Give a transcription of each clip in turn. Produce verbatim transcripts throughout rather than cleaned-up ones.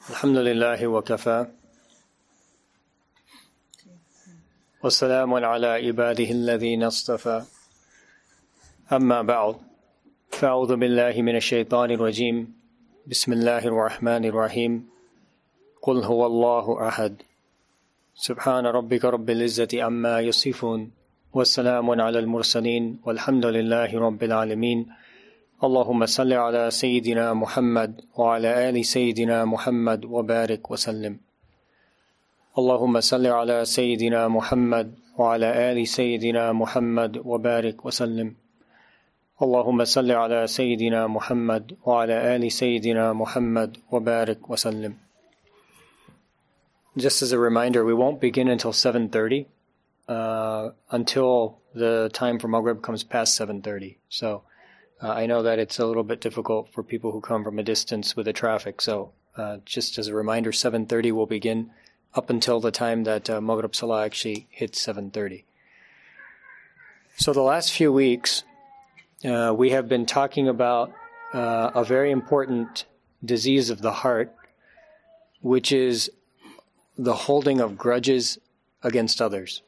Alhamdulillahi wa kafa. Wa salamun ala ibadihi alladhina astafa. Amma ba'd. Fa'udhu billahi minash shaitanir rajim. Bismillahir rahmanir rahim. Qul huwa Allahu ahad. Subhana rabbika rabbil izzati amma yasifun. Wa salamun ala al-mursalin. Walhamdulillahi rabbil alameen. اللهم صل على سيدنا محمد وعلى آل سيدنا محمد وبارك وسلم. اللهم صل على سيدنا محمد وعلى آل سيدنا محمد وبارك وسلم. اللهم صل على سيدنا محمد وعلى آل سيدنا محمد وبارك وسلم. Just as a reminder, we won't begin until seven thirty, uh, until the time for Maghrib comes past seven thirty. So Uh, I know that it's a little bit difficult for people who come from a distance with the traffic, so uh, just as a reminder, seven thirty will begin up until the time that uh, Maghrib Salah actually hits seven thirty. So the last few weeks, uh, we have been talking about uh, a very important disease of the heart, which is the holding of grudges against others.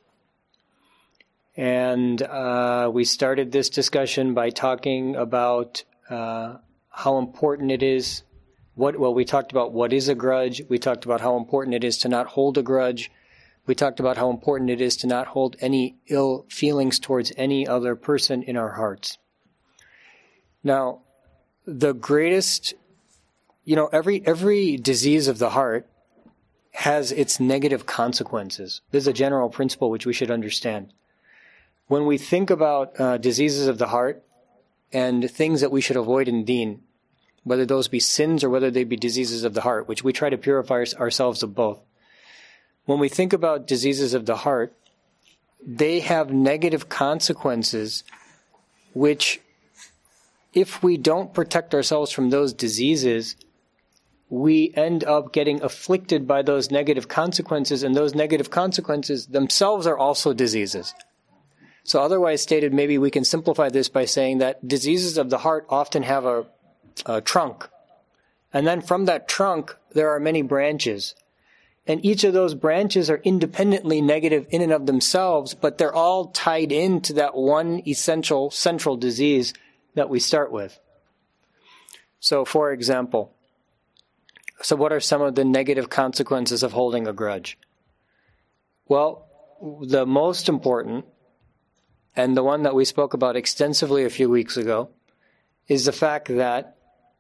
And uh, we started this discussion by talking about uh, how important it is. What well, we talked about what is a grudge. We talked about how important it is to not hold a grudge. We talked about how important it is to not hold any ill feelings towards any other person in our hearts. Now, the greatest, you know, every every disease of the heart has its negative consequences. This is a general principle which we should understand. When we think about uh, diseases of the heart and things that we should avoid in deen, whether those be sins or whether they be diseases of the heart, which we try to purify ourselves of both. When we think about diseases of the heart, they have negative consequences which, if we don't protect ourselves from those diseases, we end up getting afflicted by those negative consequences, and those negative consequences themselves are also diseases. So otherwise stated, maybe we can simplify this by saying that diseases of the heart often have a, a trunk. And then from that trunk, there are many branches. And each of those branches are independently negative in and of themselves, but they're all tied into that one essential central disease that we start with. So for example, so what are some of the negative consequences of holding a grudge? Well, the most important, and the one that we spoke about extensively a few weeks ago, is the fact that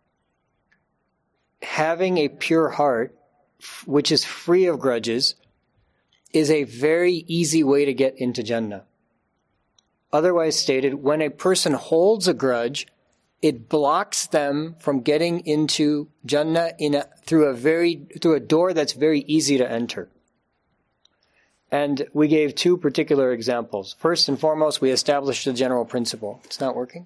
having a pure heart, which is free of grudges, is a very easy way to get into Jannah. Otherwise stated, when a person holds a grudge, it blocks them from getting into Jannah in a, through a very through a door that's very easy to enter. And we gave two particular examples. First and foremost, we established a general principle. It's not working?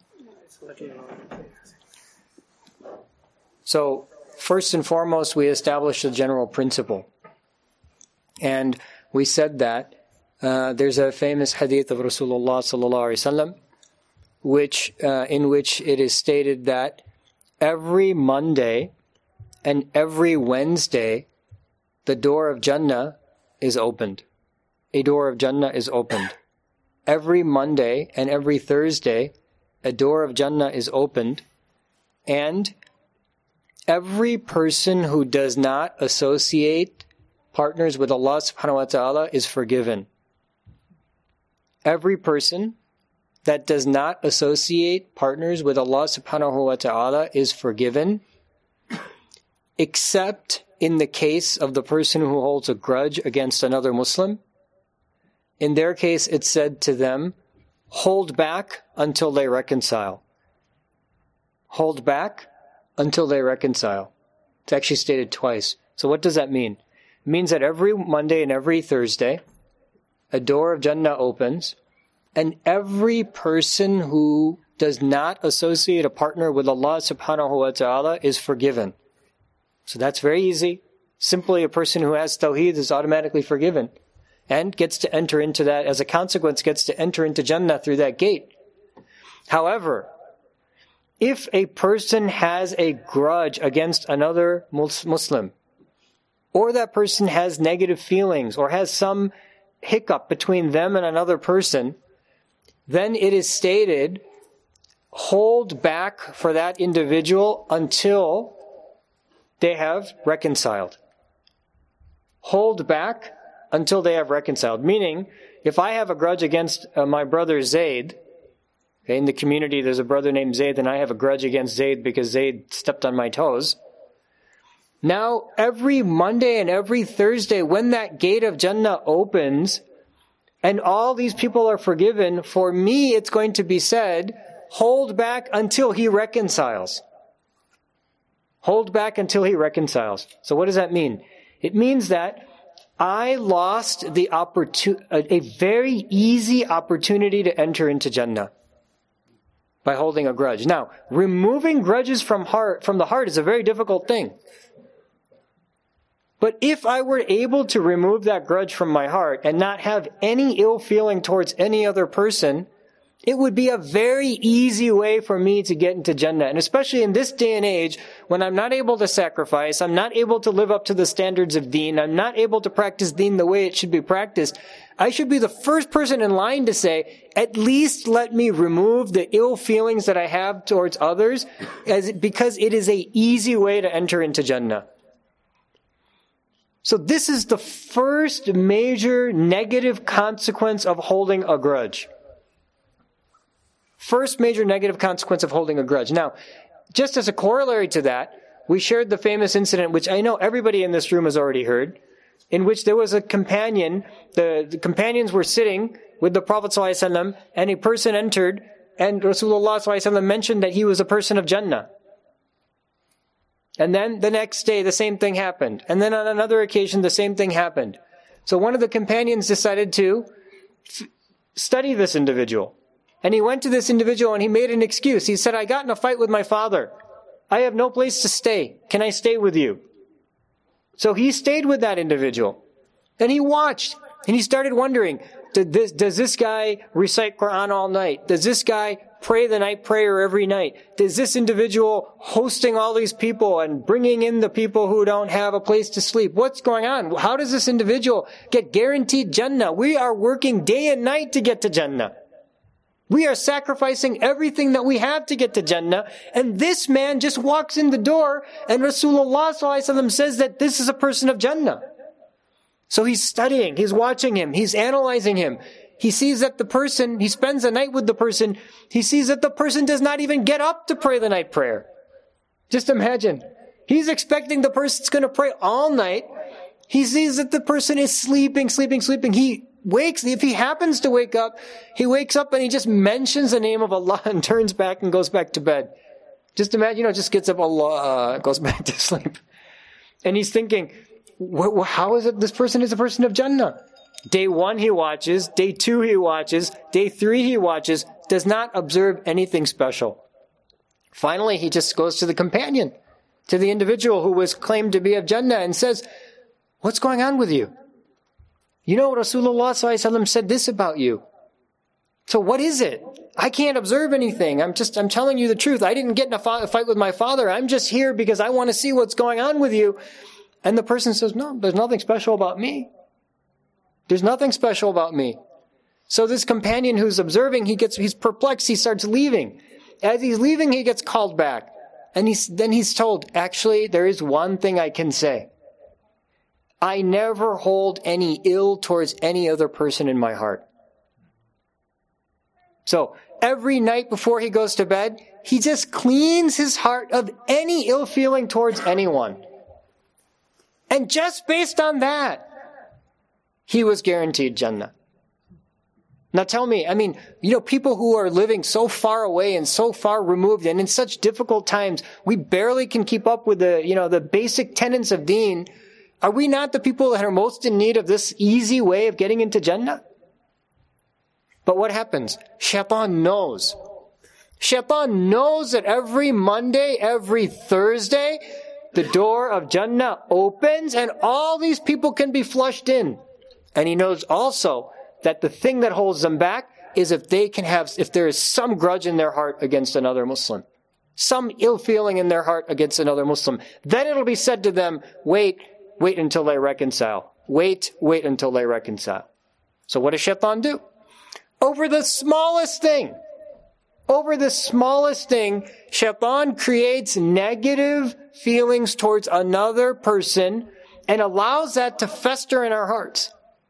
So, first and foremost, we established a general principle. And we said that uh, there's a famous hadith of Rasulullah sallallahu alaihi wasallam, which uh, in which it is stated that every Monday and every Wednesday, the door of Jannah is opened. A door of Jannah is opened. Every Monday and every Thursday, a door of Jannah is opened, and every person who does not associate partners with Allah subhanahu wa ta'ala is forgiven. Every person that does not associate partners with Allah subhanahu wa ta'ala is forgiven, except in the case of the person who holds a grudge against another Muslim. In their case, it said to them, hold back until they reconcile. Hold back until they reconcile. It's actually stated twice. So what does that mean? It means that every Monday and every Thursday, a door of Jannah opens, and every person who does not associate a partner with Allah subhanahu wa ta'ala is forgiven. So that's very easy. Simply a person who has tawheed is automatically forgiven. And gets to enter into that, as a consequence, gets to enter into Jannah through that gate. However, if a person has a grudge against another Muslim, or that person has negative feelings or has some hiccup between them and another person, then it is stated, hold back for that individual until they have reconciled. Hold back until they have reconciled. Meaning, if I have a grudge against uh, my brother Zayd, okay, in the community there's a brother named Zayd, and I have a grudge against Zayd because Zayd stepped on my toes. Now, every Monday and every Thursday, when that gate of Jannah opens, and all these people are forgiven, for me it's going to be said, hold back until he reconciles. Hold back until he reconciles. So what does that mean? It means that I lost the opportunity, a very easy opportunity to enter into Jannah by holding a grudge. Now, removing grudges from heart, from the heart is a very difficult thing. But if I were able to remove that grudge from my heart and not have any ill feeling towards any other person, it would be a very easy way for me to get into Jannah. And especially in this day and age, when I'm not able to sacrifice, I'm not able to live up to the standards of deen, I'm not able to practice deen the way it should be practiced, I should be the first person in line to say, at least let me remove the ill feelings that I have towards others, as because it is an easy way to enter into Jannah. So this is the first major negative consequence of holding a grudge. First major negative consequence of holding a grudge. Now, just as a corollary to that, we shared the famous incident, which I know everybody in this room has already heard, in which there was a companion, the, the companions were sitting with the Prophet ﷺ, and a person entered, and Rasulullah ﷺ mentioned that he was a person of Jannah. And then the next day, the same thing happened. And then on another occasion, the same thing happened. So one of the companions decided to f- study this individual. And he went to this individual and he made an excuse. He said, I got in a fight with my father. I have no place to stay. Can I stay with you? So he stayed with that individual. And he watched. And he started wondering, did this, does this guy recite Quran all night? Does this guy pray the night prayer every night? Is this individual hosting all these people and bringing in the people who don't have a place to sleep? What's going on? How does this individual get guaranteed Jannah? We are working day and night to get to Jannah. We are sacrificing everything that we have to get to Jannah. And this man just walks in the door and Rasulullah ﷺ says that this is a person of Jannah. So he's studying, he's watching him, he's analyzing him. He sees that the person, he spends the night with the person, he sees that the person does not even get up to pray the night prayer. Just imagine. He's expecting the person's going to pray all night. He sees that the person is sleeping, sleeping, sleeping. He wakes, if he happens to wake up, he wakes up and he just mentions the name of Allah and turns back and goes back to bed. Just imagine, you know, just gets up, Allah, uh, goes back to sleep. And he's thinking, how is it this person is a person of Jannah? Day one he watches, day two he watches, day three he watches, does not observe anything special. Finally, he just goes to the companion, to the individual who was claimed to be of Jannah and says, what's going on with you? You know, Rasulullah ﷺ said this about you. So what is it? I can't observe anything. I'm just, I'm telling you the truth. I didn't get in a fight with my father. I'm just here because I want to see what's going on with you. And the person says, no, there's nothing special about me. There's nothing special about me. So this companion who's observing, he gets, he's perplexed, he starts leaving. As he's leaving, he gets called back. And he's, then he's told, actually, there is one thing I can say. I never hold any ill towards any other person in my heart. So, every night before he goes to bed, he just cleans his heart of any ill feeling towards anyone. And just based on that, he was guaranteed Jannah. Now tell me, I mean, you know, people who are living so far away and so far removed and in such difficult times, we barely can keep up with the, you know, the basic tenets of deen. Are we not the people that are most in need of this easy way of getting into Jannah? But what happens? Shaitan knows. Shaitan knows that every Monday, every Thursday, the door of Jannah opens and all these people can be flushed in. And he knows also that the thing that holds them back is if they can have, if there is some grudge in their heart against another Muslim, some ill feeling in their heart against another Muslim, then it'll be said to them, wait, wait until they reconcile. Wait, wait until they reconcile. So what does Shaitan do? Over the smallest thing, over the smallest thing, Shaitan creates negative feelings towards another person and allows that to fester in our hearts.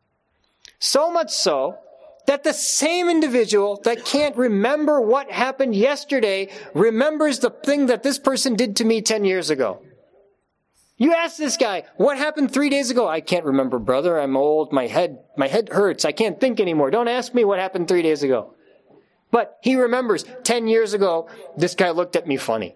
So much so that the same individual that can't remember what happened yesterday remembers the thing that this person did to me ten years ago. You ask this guy, what happened three days ago? I can't remember, brother. I'm old. My head, my head hurts. I can't think anymore. Don't ask me what happened three days ago. But he remembers ten years ago, this guy looked at me funny.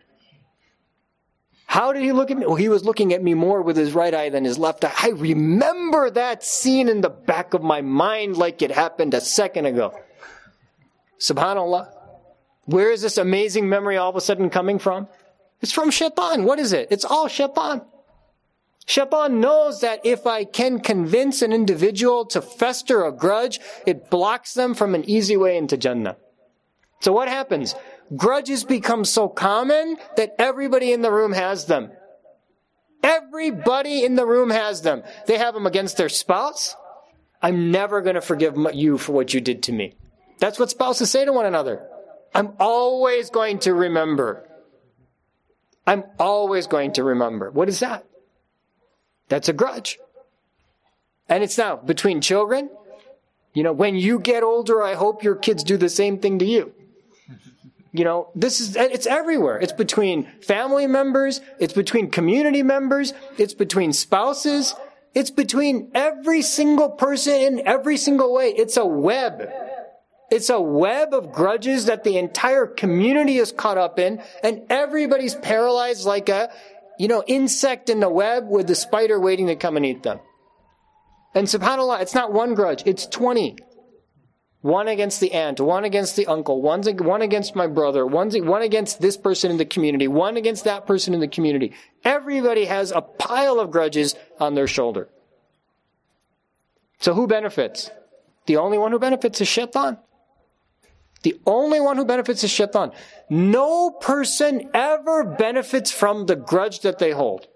How did he look at me? Well, he was looking at me more with his right eye than his left eye. I remember that scene in the back of my mind like it happened a second ago. Subhanallah. Where is this amazing memory all of a sudden coming from? It's from Shaitan. What is it? It's all Shaitan. Shaitan knows that if I can convince an individual to fester a grudge, it blocks them from an easy way into Jannah. So what happens? Grudges become so common that everybody in the room has them. Everybody in the room has them. They have them against their spouse. I'm never going to forgive you for what you did to me. That's what spouses say to one another. I'm always going to remember. I'm always going to remember. What is that? That's a grudge. And it's now between children. You know, when you get older, I hope your kids do the same thing to you. You know, this is, it's everywhere. It's between family members. It's between community members. It's between spouses. It's between every single person in every single way. It's a web. It's a web of grudges that the entire community is caught up in, and everybody's paralyzed like a, you know, insect in the web with the spider waiting to come and eat them. And subhanAllah, it's not one grudge, it's twenty. One against the aunt, one against the uncle, one, one against my brother, one, one against this person in the community, one against that person in the community. Everybody has a pile of grudges on their shoulder. So who benefits? The only one who benefits is Shaitan. The only one who benefits is Shaitan. No person ever benefits from the grudge that they hold.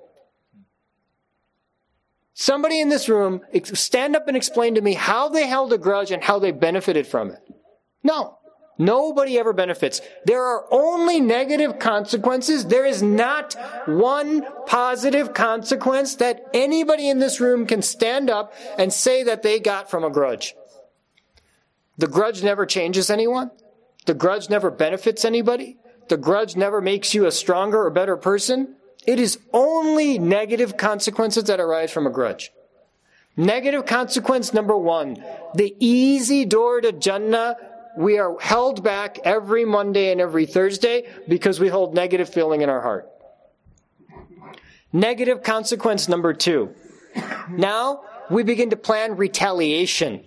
Somebody in this room, stand up and explain to me how they held a grudge and how they benefited from it. No. Nobody ever benefits. There are only negative consequences. There is not one positive consequence that anybody in this room can stand up and say that they got from a grudge. The grudge never changes anyone. The grudge never benefits anybody. The grudge never makes you a stronger or better person. It is only negative consequences that arise from a grudge. Negative consequence number one, the easy door to Jannah, we are held back every Monday and every Thursday because we hold negative feeling in our heart. Negative consequence number two, now we begin to plan retaliation.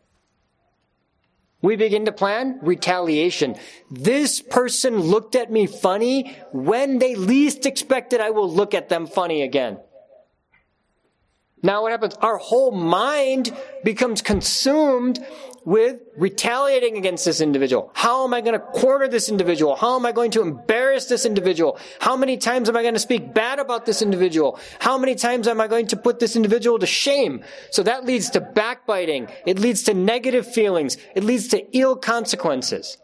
We begin to plan retaliation. This person looked at me funny. When they least expected, I will look at them funny again. Now what happens? Our whole mind becomes consumed with retaliating against this individual. How am I going to corner this individual? How am I going to embarrass this individual? How many times am I going to speak bad about this individual? How many times am I going to put this individual to shame? So that leads to backbiting. It leads to negative feelings. It leads to ill consequences.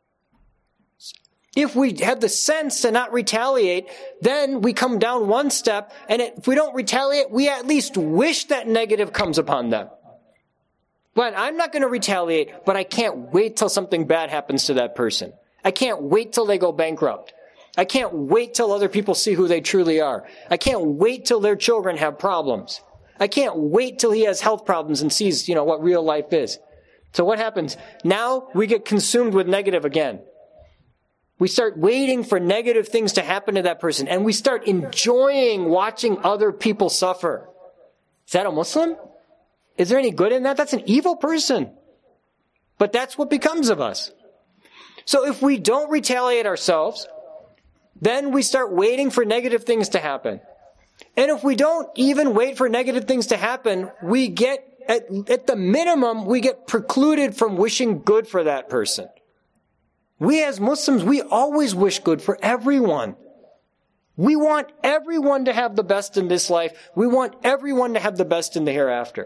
If we have the sense to not retaliate, then we come down one step, and if we don't retaliate, we at least wish that negative comes upon them. But I'm not going to retaliate, but I can't wait till something bad happens to that person. I can't wait till they go bankrupt. I can't wait till other people see who they truly are. I can't wait till their children have problems. I can't wait till he has health problems and sees, you know, what real life is. So what happens? Now we get consumed with negative again. We start waiting for negative things to happen to that person, and we start enjoying watching other people suffer. Is that a Muslim? Is there any good in that? That's an evil person. But that's what becomes of us. So if we don't retaliate ourselves, then we start waiting for negative things to happen. And if we don't even wait for negative things to happen, we get, at, at the minimum, we get precluded from wishing good for that person. We as Muslims, we always wish good for everyone. We want everyone to have the best in this life. We want everyone to have the best in the hereafter.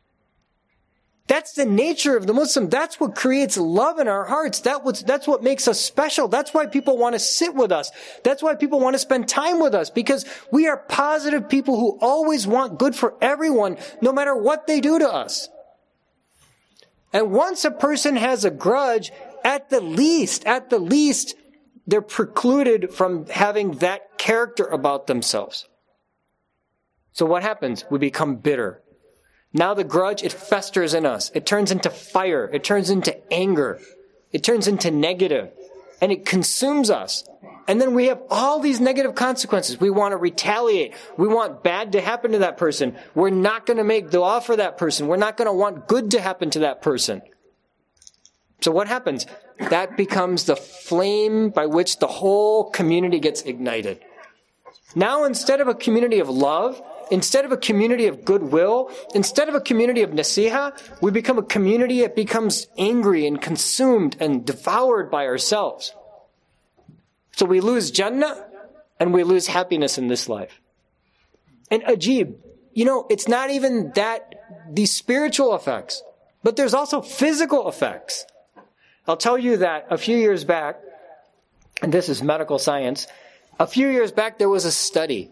That's the nature of the Muslim. That's what creates love in our hearts. That was, that's what makes us special. That's why people want to sit with us. That's why people want to spend time with us, because we are positive people who always want good for everyone, no matter what they do to us. And once a person has a grudge, at the least, at the least, they're precluded from having that character about themselves. So what happens? We become bitter. Now the grudge, it festers in us. It turns into fire. It turns into anger. It turns into negative. And it consumes us. And then we have all these negative consequences. We want to retaliate. We want bad to happen to that person. We're not going to make dua for that person. We're not going to want good to happen to that person. So what happens? That becomes the flame by which the whole community gets ignited. Now, instead of a community of love, instead of a community of goodwill, instead of a community of nasiha, we become a community that becomes angry and consumed and devoured by ourselves. So we lose Jannah and we lose happiness in this life. And ajib, you know, it's not even that, these spiritual effects, but there's also physical effects. I'll tell you that a few years back, and this is medical science, a few years back there was a study.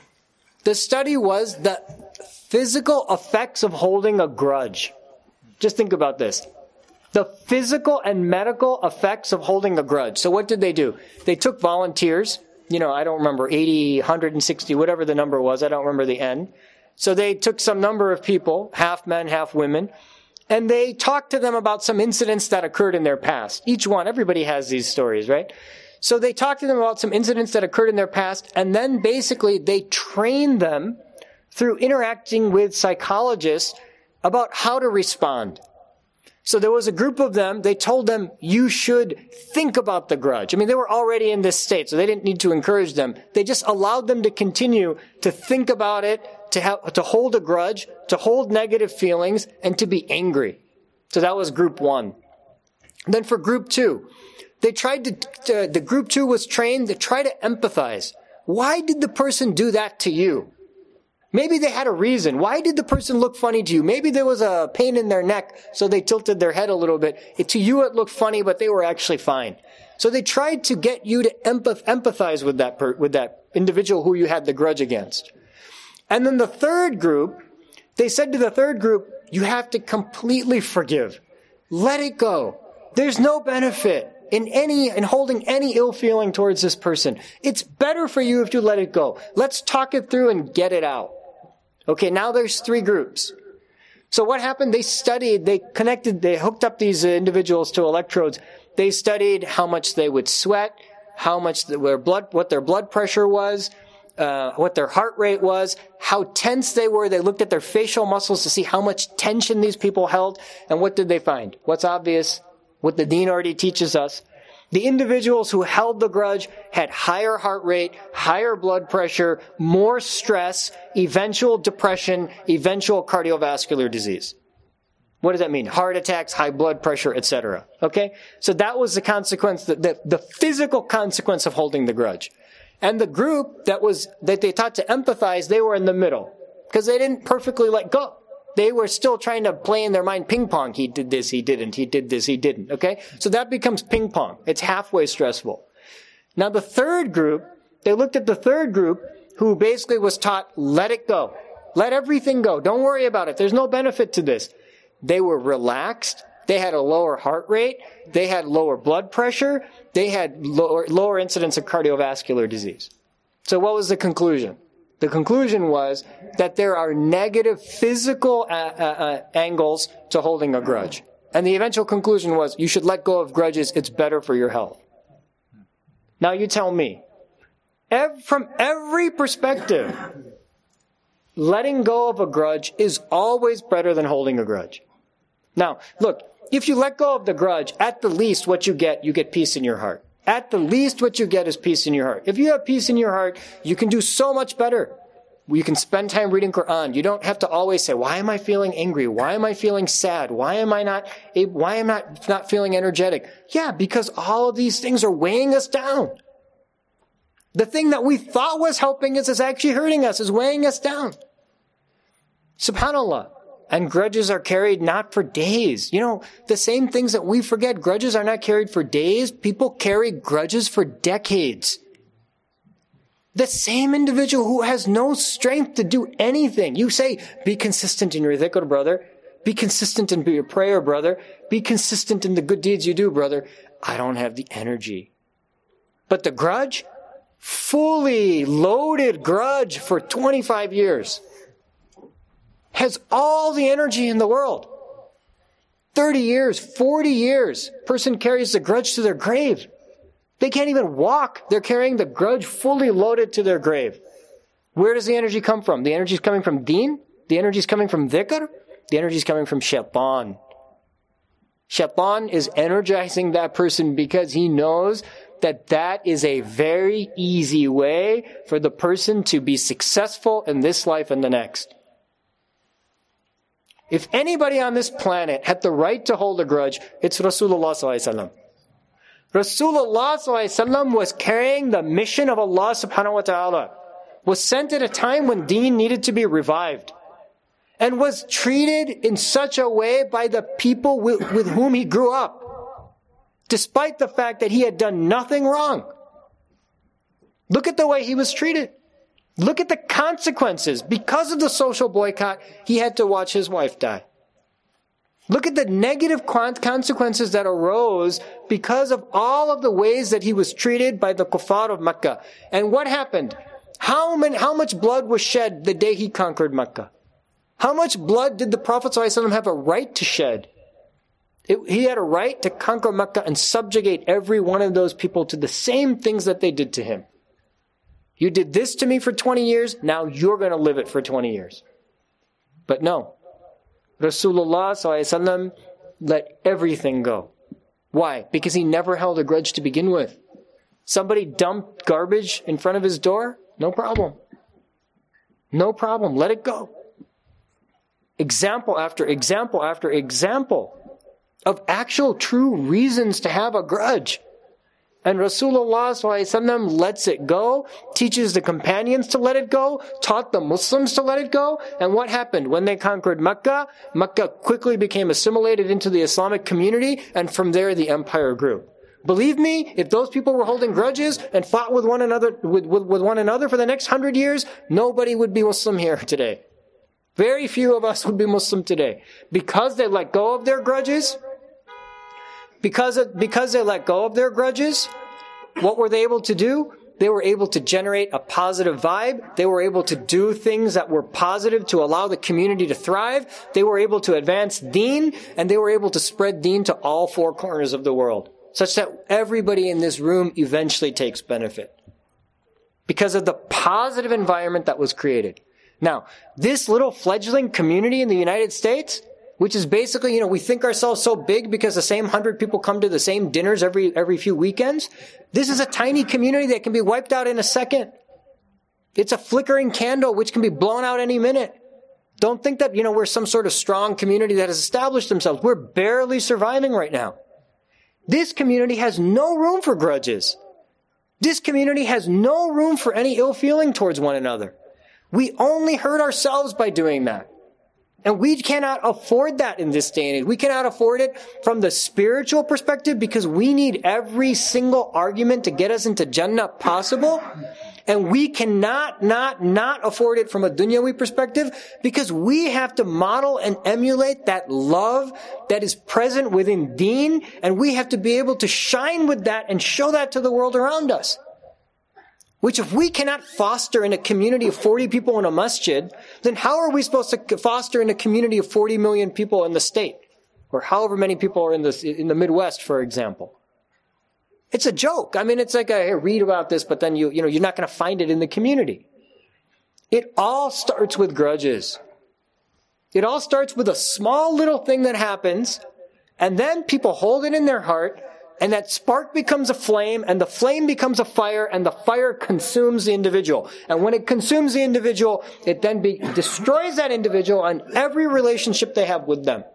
The study was the physical effects of holding a grudge. Just think about this. The physical and medical effects of holding a grudge. So what did they do? They took volunteers, you know, I don't remember, eighty, one hundred sixty, whatever the number was, I don't remember the end. So they took some number of people, half men, half women, and they talked to them about some incidents that occurred in their past. Each one, everybody has these stories, right? So they talked to them about some incidents that occurred in their past, and then basically they trained them through interacting with psychologists about how to respond. So there was a group of them, they told them, you should think about the grudge. I mean, they were already in this state, so they didn't need to encourage them. They just allowed them to continue to think about it, to have, to hold a grudge, to hold negative feelings, and to be angry. So that was group one. Then for group two, they tried to, uh, the group two was trained to try to empathize. Why did the person do that to you? Maybe they had a reason. Why did the person look funny to you? Maybe there was a pain in their neck, so they tilted their head a little bit. It, to you it looked funny, but they were actually fine. So they tried to get you to empath- empathize with that per- with that individual who you had the grudge against. And then the third group, they said to the third group, you have to completely forgive. Let it go. There's no benefit in any, in holding any ill feeling towards this person. It's better for you if you let it go. Let's talk it through and get it out. Okay, now there's three groups. So what happened? They studied, they connected, they hooked up these individuals to electrodes. They studied how much they would sweat, how much their blood, what their blood pressure was, uh, what their heart rate was, how tense they were. They looked at their facial muscles to see how much tension these people held. And what did they find? What's obvious? What the deen already teaches us. The individuals who held the grudge had higher heart rate, higher blood pressure, more stress, eventual depression, eventual cardiovascular disease. What does that mean? Heart attacks, high blood pressure, et cetera. Okay? So that was the consequence, the, the, the physical consequence of holding the grudge. And the group that was, that they taught to empathize, they were in the middle. Because they didn't perfectly let go. They were still trying to play in their mind ping pong. He did this, he didn't. He did this, he didn't. Okay? So that becomes ping pong. It's halfway stressful. Now the third group, they looked at the third group who basically was taught, let it go. Let everything go. Don't worry about it. There's no benefit to this. They were relaxed. They had a lower heart rate. They had lower blood pressure. They had lower, lower incidence of cardiovascular disease. So what was the conclusion? The conclusion was that there are negative physical uh, uh, uh, angles to holding a grudge. And the eventual conclusion was you should let go of grudges. It's better for your health. Now you tell me, ev- from every perspective, letting go of a grudge is always better than holding a grudge. Now, look, if you let go of the grudge, at the least what you get, you get peace in your heart. At the least what you get is peace in your heart. If you have peace in your heart, you can do so much better. You can spend time reading Quran. You don't have to always say, why am I feeling angry? Why am I feeling sad? Why am I not, why am I not, not feeling energetic? Yeah, because all of these things are weighing us down. The thing that we thought was helping us is actually hurting us, is weighing us down. SubhanAllah. And grudges are carried not for days. You know, the same things that we forget, grudges are not carried for days. People carry grudges for decades. The same individual who has no strength to do anything. You say, be consistent in your dhikr, brother. Be consistent in your prayer, brother. Be consistent in the good deeds you do, brother. I don't have the energy. But the grudge, fully loaded grudge for twenty-five years. Has all the energy in the world. thirty years, forty years, person carries the grudge to their grave. They can't even walk. They're carrying the grudge fully loaded to their grave. Where does the energy come from? The energy is coming from deen? The energy is coming from dhikr? The energy is coming from shaitan. Shaitan is energizing that person because he knows that that is a very easy way for the person to be successful in this life and the next. If anybody on this planet had the right to hold a grudge, it's Rasulullah sallallahu alaihi wasallam. Rasulullah sallallahu alaihi wasallam was carrying the mission of Allah subhanahu wa ta'ala, was sent at a time when deen needed to be revived, and was treated in such a way by the people with, with whom he grew up, despite the fact that he had done nothing wrong. Look at the way he was treated. Look at the consequences. Because of the social boycott, he had to watch his wife die. Look at the negative consequences that arose because of all of the ways that he was treated by the kuffar of Mecca. And what happened? How many, how much blood was shed the day he conquered Mecca? How much blood did the Prophet ﷺ have a right to shed? It, he had a right to conquer Mecca and subjugate every one of those people to the same things that they did to him. You did this to me for twenty years, now you're going to live it for twenty years. But no. Rasulullah sallallahu alaihi wasallam let everything go. Why? Because he never held a grudge to begin with. Somebody dumped garbage in front of his door? No problem. No problem. Let it go. Example after example after example of actual true reasons to have a grudge. And Rasulullah sallallahu alaihi wasallam lets it go, teaches the companions to let it go, taught the Muslims to let it go. And what happened? When they conquered Mecca, Mecca quickly became assimilated into the Islamic community, and from there the empire grew. Believe me, if those people were holding grudges and fought with one another with, with, with one another for the next hundred years, nobody would be Muslim here today. Very few of us would be Muslim today. Because they let go of their grudges, Because of, because they let go of their grudges, what were they able to do? They were able to generate a positive vibe. They were able to do things that were positive to allow the community to thrive. They were able to advance deen, and they were able to spread deen to all four corners of the world, such that everybody in this room eventually takes benefit because of the positive environment that was created. Now, this little fledgling community in the United States, which is basically, you know, we think ourselves so big because the same hundred people come to the same dinners every every few weekends. This is a tiny community that can be wiped out in a second. It's a flickering candle which can be blown out any minute. Don't think that, you know, we're some sort of strong community that has established themselves. We're barely surviving right now. This community has no room for grudges. This community has no room for any ill feeling towards one another. We only hurt ourselves by doing that. And we cannot afford that in this day and age. We cannot afford it from the spiritual perspective because we need every single argument to get us into Jannah possible. And we cannot not, not afford it from a dunyawi perspective because we have to model and emulate that love that is present within deen. And we have to be able to shine with that and show that to the world around us. Which if we cannot foster in a community of forty people in a masjid, then how are we supposed to foster in a community of forty million people in the state? Or however many people are in the, in the Midwest, for example. It's a joke. I mean, it's like, I read about this, but then you, you know, you're not going to find it in the community. It all starts with grudges. It all starts with a small little thing that happens, and then people hold it in their heart, and that spark becomes a flame, and the flame becomes a fire, and the fire consumes the individual. And when it consumes the individual, it then be, destroys that individual and every relationship they have with them.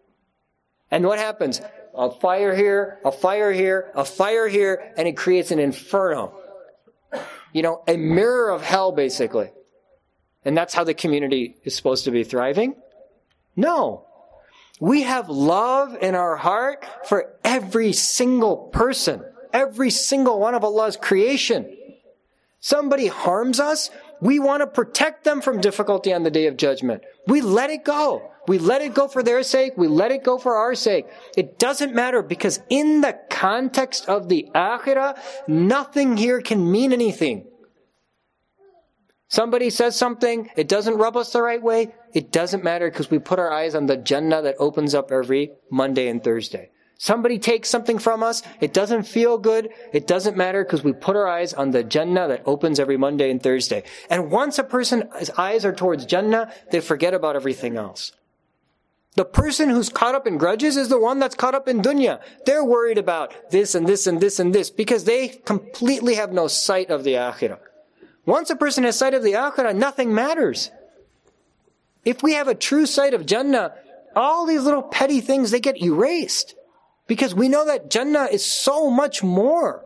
And what happens? A fire here, a fire here, a fire here, and it creates an inferno. you know, a mirror of hell, basically. And that's how the community is supposed to be thriving? No. We have love in our heart for every single person, every single one of Allah's creation. Somebody harms us, we want to protect them from difficulty on the Day of Judgment. We let it go. We let it go for their sake. We let it go for our sake. It doesn't matter, because in the context of the Akhirah, nothing here can mean anything. Somebody says something, it doesn't rub us the right way. It doesn't matter, because we put our eyes on the Jannah that opens up every Monday and Thursday. Somebody takes something from us, it doesn't feel good. It doesn't matter, because we put our eyes on the Jannah that opens every Monday and Thursday. And once a person's eyes are towards Jannah, they forget about everything else. The person who's caught up in grudges is the one that's caught up in dunya. They're worried about this and this and this and this, because they completely have no sight of the Akhirah. Once a person has sight of the Akhirah, nothing matters. If we have a true sight of Jannah, all these little petty things, they get erased. Because we know that Jannah is so much more.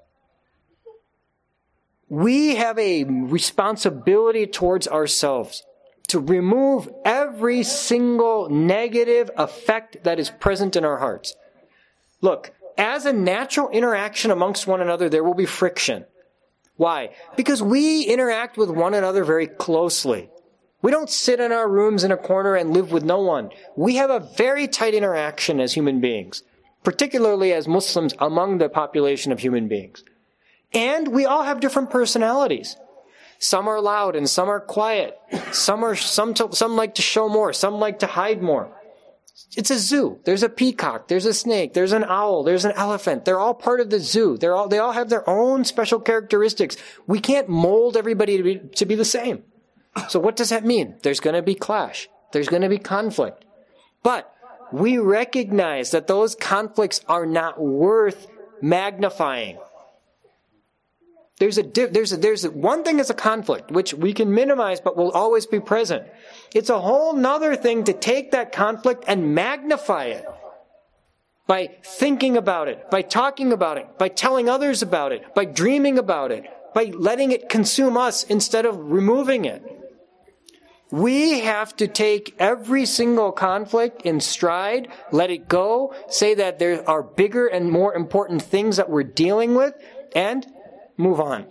We have a responsibility towards ourselves to remove every single negative effect that is present in our hearts. Look, as a natural interaction amongst one another, there will be friction. Why? Because we interact with one another very closely. We don't sit in our rooms in a corner and live with no one. We have a very tight interaction as human beings, particularly as Muslims among the population of human beings. And we all have different personalities. Some are loud and some are quiet. Some are some to, some like to show more, some like to hide more. It's a zoo. There's a peacock, there's a snake, there's an owl, there's an elephant. They're all part of the zoo. They're all they all have their own special characteristics. We can't mold everybody to be, to be the same. So what does that mean? There's going to be clash. There's going to be conflict. But we recognize that those conflicts are not worth magnifying. There's a, there's a, there's a, one thing is a conflict, which we can minimize, but will always be present. It's a whole nother thing to take that conflict and magnify it. By thinking about it, by talking about it, by telling others about it, by dreaming about it, by letting it consume us instead of removing it. We have to take every single conflict in stride, let it go, say that there are bigger and more important things that we're dealing with, and move on.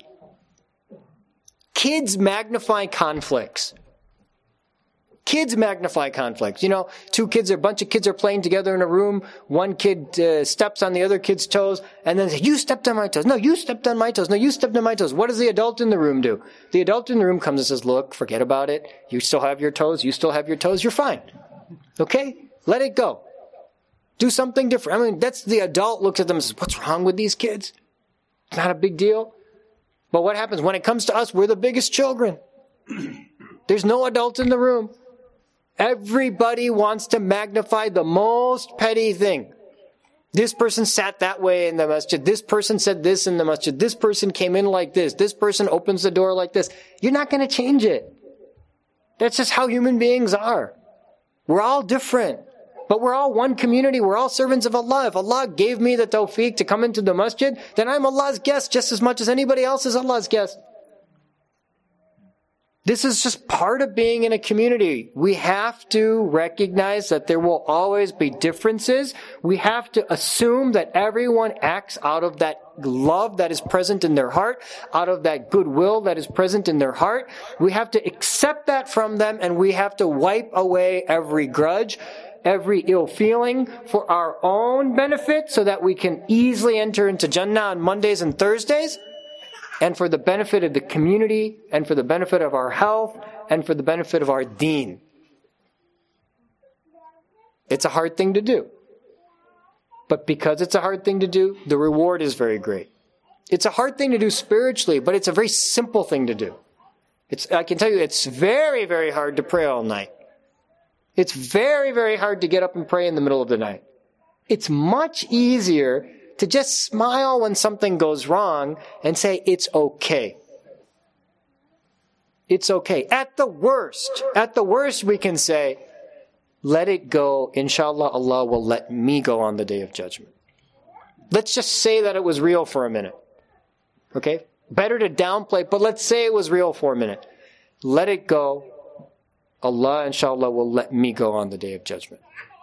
Kids magnify conflicts. Kids magnify conflicts. You know, two kids, or a bunch of kids are playing together in a room. One kid uh, steps on the other kid's toes and then says, you stepped on my toes. No, you stepped on my toes. No, you stepped on my toes. What does the adult in the room do? The adult in the room comes and says, look, forget about it. You still have your toes. You still have your toes. You're fine. Okay? Let it go. Do something different. I mean, that's the adult looks at them and says, what's wrong with these kids? It's not a big deal. But what happens when it comes to us? We're the biggest children. There's no adult in the room. Everybody wants to magnify the most petty thing. This person sat that way in the masjid. This person said this in the masjid. This person came in like this. This person opens the door like this. You're not going to change it. That's just how human beings are. We're all different. But we're all one community. We're all servants of Allah. If Allah gave me the tawfiq to come into the masjid, then I'm Allah's guest just as much as anybody else is Allah's guest. This is just part of being in a community. We have to recognize that there will always be differences. We have to assume that everyone acts out of that love that is present in their heart, out of that goodwill that is present in their heart. We have to accept that from them, and we have to wipe away every grudge, every ill feeling for our own benefit so that we can easily enter into Jannah on Mondays and Thursdays, and for the benefit of the community, and for the benefit of our health, and for the benefit of our deen. It's a hard thing to do. But because it's a hard thing to do, the reward is very great. It's a hard thing to do spiritually, but it's a very simple thing to do. It's, I can tell you, it's very, very hard to pray all night. It's very, very hard to get up and pray in the middle of the night. It's much easier to just smile when something goes wrong and say, it's okay. It's okay. At the worst, at the worst we can say, let it go. Inshallah, Allah will let me go on the Day of Judgment. Let's just say that it was real for a minute. Okay? Better to downplay, but let's say it was real for a minute. Let it go. Allah, inshallah, will let me go on the day of judgment.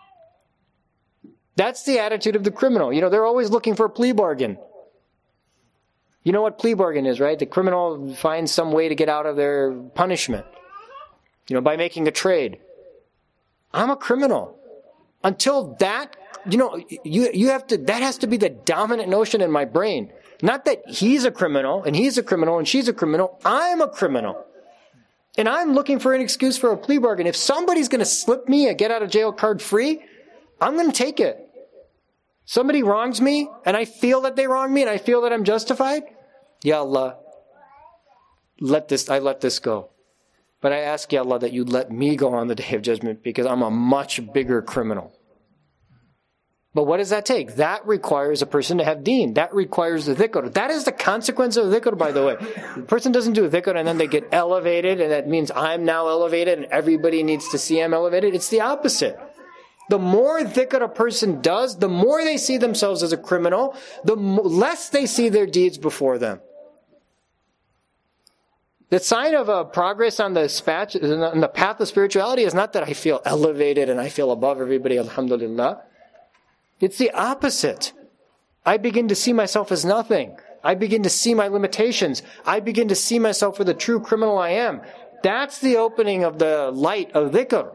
That's the attitude of the criminal. You know, they're always looking for a plea bargain. You know what plea bargain is, right? The criminal finds some way to get out of their punishment. You know, by making a trade. I'm a criminal. Until that, you know, you you have to, that has to be the dominant notion in my brain. Not that he's a criminal, and he's a criminal, and she's a criminal. I'm a criminal. And I'm looking for an excuse for a plea bargain. If somebody's going to slip me a get out of jail card free, I'm going to take it. Somebody wrongs me, and I feel that they wronged me, and I feel that I'm justified. Ya Allah, let this, I let this go. But I ask Ya Allah that you let me go on the day of judgment because I'm a much bigger criminal. But what does that take? That requires a person to have deen. That requires the dhikr. That is the consequence of dhikr, by the way. The person doesn't do a dhikr and then they get elevated, and that means I'm now elevated and everybody needs to see I'm elevated. It's the opposite. The more dhikr a person does, the more they see themselves as a criminal, the less they see their deeds before them. The sign of a progress on the, spatch, on the path of spirituality is not that I feel elevated and I feel above everybody, alhamdulillah. It's the opposite. I begin to see myself as nothing. I begin to see my limitations. I begin to see myself for the true criminal I am. That's the opening of the light of dhikr.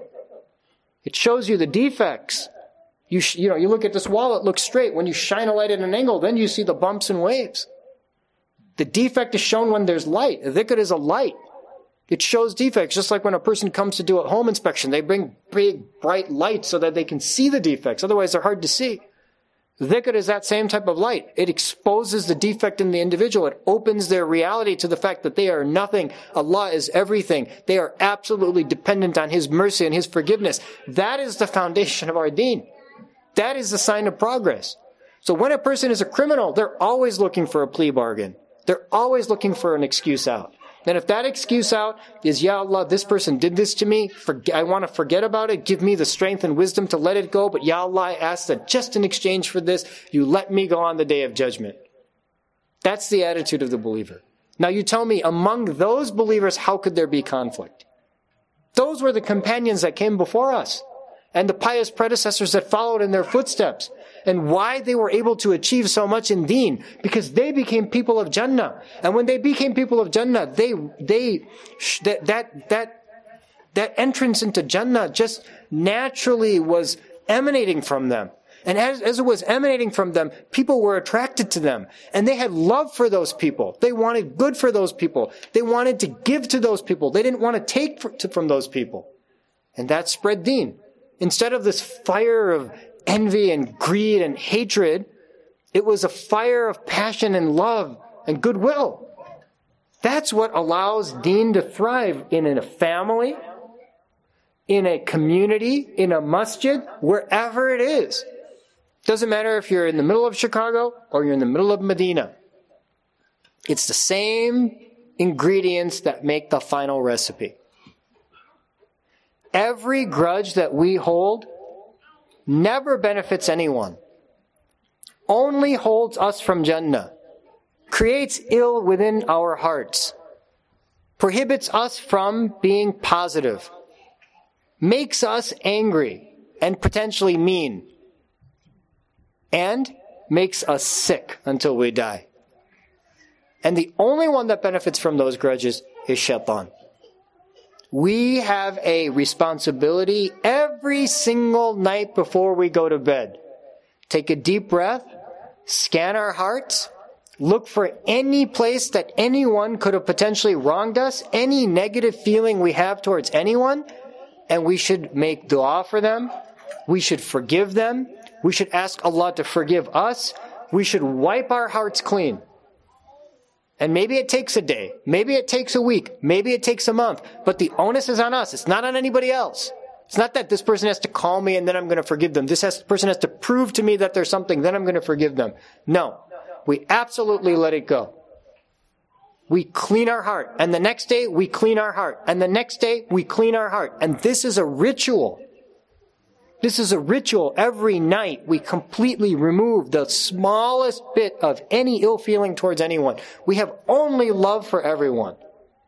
It shows you the defects. You, sh- you know, you look at this wall, it looks straight. When you shine a light at an angle, then you see the bumps and waves. The defect is shown when there's light. Dhikr is a light. It shows defects. Just like when a person comes to do a home inspection, they bring big, bright lights so that they can see the defects. Otherwise, they're hard to see. Dhikr is that same type of light. It exposes the defect in the individual. It opens their reality to the fact that they are nothing. Allah is everything. They are absolutely dependent on His mercy and His forgiveness. That is the foundation of our deen. That is the sign of progress. So when a person is a criminal, they're always looking for a plea bargain. They're always looking for an excuse out. And if that excuse out is, Ya Allah, this person did this to me, I want to forget about it, give me the strength and wisdom to let it go, but Ya Allah, I ask that just in exchange for this, you let me go on the day of judgment. That's the attitude of the believer. Now you tell me, among those believers, how could there be conflict? Those were the companions that came before us, and the pious predecessors that followed in their footsteps. And why they were able to achieve so much in deen? Because they became people of Jannah. And when they became people of Jannah, they, they, that, that, that, that entrance into Jannah just naturally was emanating from them. And as, as it was emanating from them, people were attracted to them. And they had love for those people. They wanted good for those people. They wanted to give to those people. They didn't want to take for, to, from those people. And that spread deen. Instead of this fire of envy and greed and hatred, it was a fire of passion and love and goodwill. That's what allows deen to thrive in a family, in a community, in a masjid, wherever it is. Doesn't matter if you're in the middle of Chicago or you're in the middle of Medina. It's the same ingredients that make the final recipe. Every grudge that we hold never benefits anyone, only holds us from Jannah, creates ill within our hearts, prohibits us from being positive, makes us angry and potentially mean, and makes us sick until we die. And the only one that benefits from those grudges is shaitan. We have a responsibility every single night before we go to bed. Take a deep breath, scan our hearts, look for any place that anyone could have potentially wronged us, any negative feeling we have towards anyone, and we should make dua for them. We should forgive them. We should ask Allah to forgive us. We should wipe our hearts clean. And maybe it takes a day, maybe it takes a week, maybe it takes a month, but the onus is on us. It's not on anybody else. It's not that this person has to call me and then I'm going to forgive them. This has, person has to prove to me that there's something, then I'm going to forgive them. No, we absolutely let it go. We clean our heart, and the next day we clean our heart, and the next day we clean our heart. And this is a ritual. This is a ritual. Every night we completely remove the smallest bit of any ill feeling towards anyone. We have only love for everyone.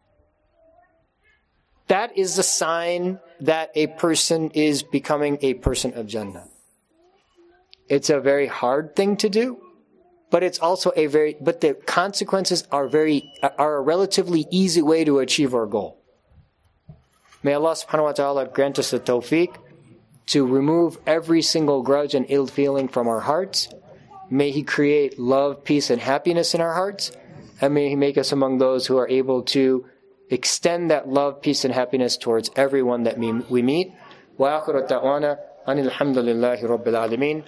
That is a sign that a person is becoming a person of Jannah. It's a very hard thing to do, but it's also a very, but the consequences are very, are a relatively easy way to achieve our goal. May Allah subhanahu wa ta'ala grant us the tawfiq to remove every single grudge and ill feeling from our hearts. May He create love, peace, and happiness in our hearts. And may He make us among those who are able to extend that love, peace, and happiness towards everyone that we meet. Wa akhiru da'wana anil hamdulillahi rabbil alameen.